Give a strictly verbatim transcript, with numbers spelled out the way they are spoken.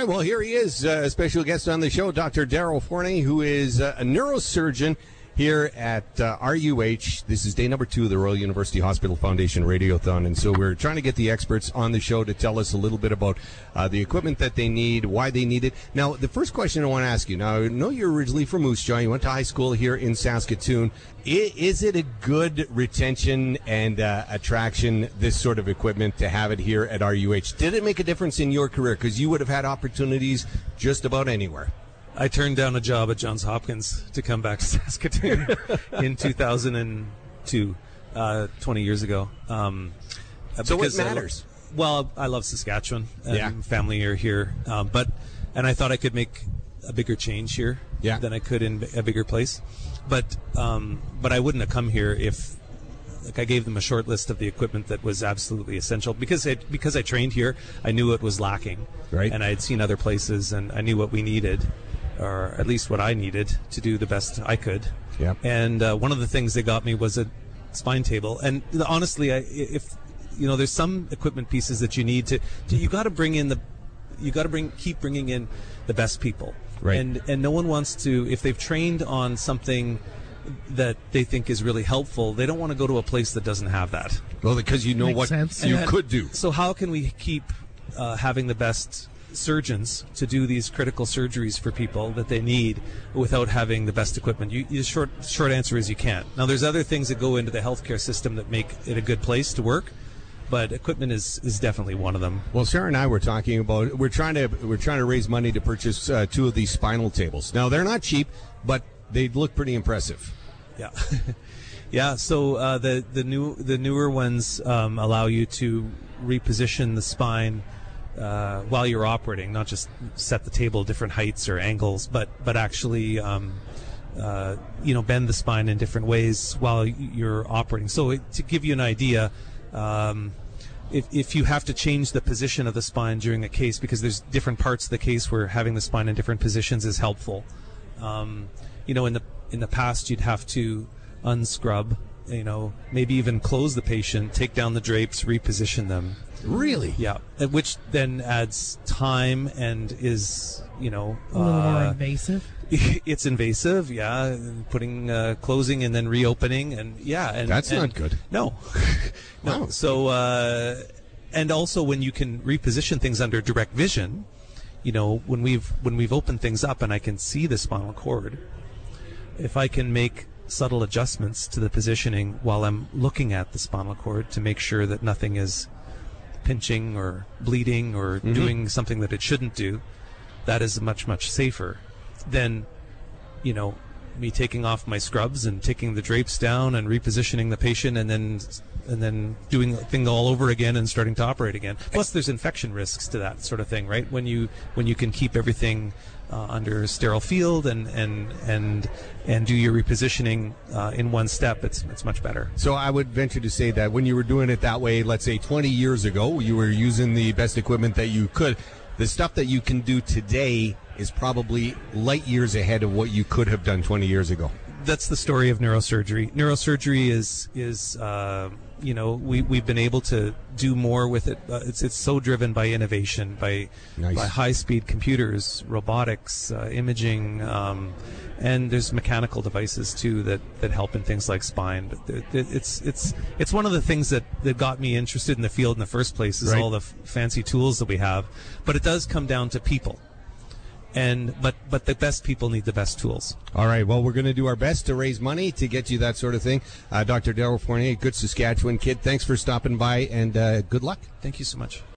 right, well, here he is, uh, a special guest on the show, Doctor Daryl Forney, who is uh, a neurosurgeon here at uh, R U H. This is day number two of the Royal University Hospital Foundation Radiothon, and so we're trying to get the experts on the show to tell us a little bit about uh, the equipment that they need, why they need it. Now, the first question I want to ask you, now, I know you're originally from Moose Jaw. You went to high school here in Saskatoon. I, is it a good retention and uh, attraction, this sort of equipment, to have it here at R U H? Did it make a difference in your career? Because you would have had opportunities just about anywhere. I turned down a job at Johns Hopkins to come back to Saskatoon in two thousand two, uh, twenty years ago. Um, so what matters? I lo- well, I love Saskatchewan. And yeah. Family are here. Um, but, and I thought I could make a bigger change here yeah. than I could in a bigger place. But, um, but I wouldn't have come here if, like, I gave them a short list of the equipment that was absolutely essential. Because I, because I trained here, I knew it was lacking. Right. And I had seen other places, and I knew what we needed, or at least what I needed to do the best I could. Yep. And uh, one of the things they got me was a spine table. And honestly, I, if you know, there's some equipment pieces that you need to, to you got to bring in the, you got to bring, keep bringing in the best people. Right. And and no one wants to, if they've trained on something that they think is really helpful, they don't want to go to a place that doesn't have that. Well, because you know Makes what sense. you And could do. So how can we keep uh, having the best surgeons to do these critical surgeries for people that they need without having the best equipment? You, you short short answer is you can't. Now, there's other things that go into the healthcare system that make it a good place to work, but equipment is, is definitely one of them. Well, Sarah and I were talking about we're trying to we're trying to raise money to purchase uh, two of these spinal tables. Now, they're not cheap, but they look pretty impressive. Yeah. Yeah, so uh, the the new the newer ones um, allow you to reposition the spine Uh, while you're operating, not just set the table different heights or angles, but but actually, um, uh, you know, bend the spine in different ways while you're operating. So it, to give you an idea, um, if if you have to change the position of the spine during a case, because there's different parts of the case where having the spine in different positions is helpful. Um, you know, in the in the past, you'd have to unscrub, you know, maybe even close the patient, take down the drapes, reposition them. Really? Yeah, which then adds time and is, you know, a little uh, more invasive. It's invasive, yeah. Putting, uh, closing and then reopening, and yeah, and that's and not good. No, no. Wow. So, uh, and also when you can reposition things under direct vision, you know, when we've when we've opened things up and I can see the spinal cord, if I can make subtle adjustments to the positioning while I'm looking at the spinal cord to make sure that nothing is pinching or bleeding or mm-hmm. doing something that it shouldn't do, that is much, much safer than, you know, me taking off my scrubs and taking the drapes down and repositioning the patient and then and then doing the thing all over again and starting to operate again. Plus, there's infection risks to that sort of thing, right? When you when you can keep everything uh, under a sterile field and and and and do your repositioning uh, in one step, it's it's much better. So I would venture to say that when you were doing it that way, let's say twenty years ago, you were using the best equipment that you could. The stuff that you can do today is probably light years ahead of what you could have done twenty years ago. That's the story of neurosurgery. Neurosurgery is is uh, you know we we've been able to do more with it. Uh, it's it's so driven by innovation, by nice. by high speed computers, robotics, uh, imaging, um, and there's mechanical devices too that, that help in things like spine. But it, it, it's it's it's one of the things that, that got me interested in the field in the first place is right. all the f- fancy tools that we have. But it does come down to people. And but but the best people need the best tools. All right. Well, we're going to do our best to raise money to get you that sort of thing. Uh, Doctor Daryl Forney, good Saskatchewan kid. Thanks for stopping by, and uh, good luck. Thank you so much.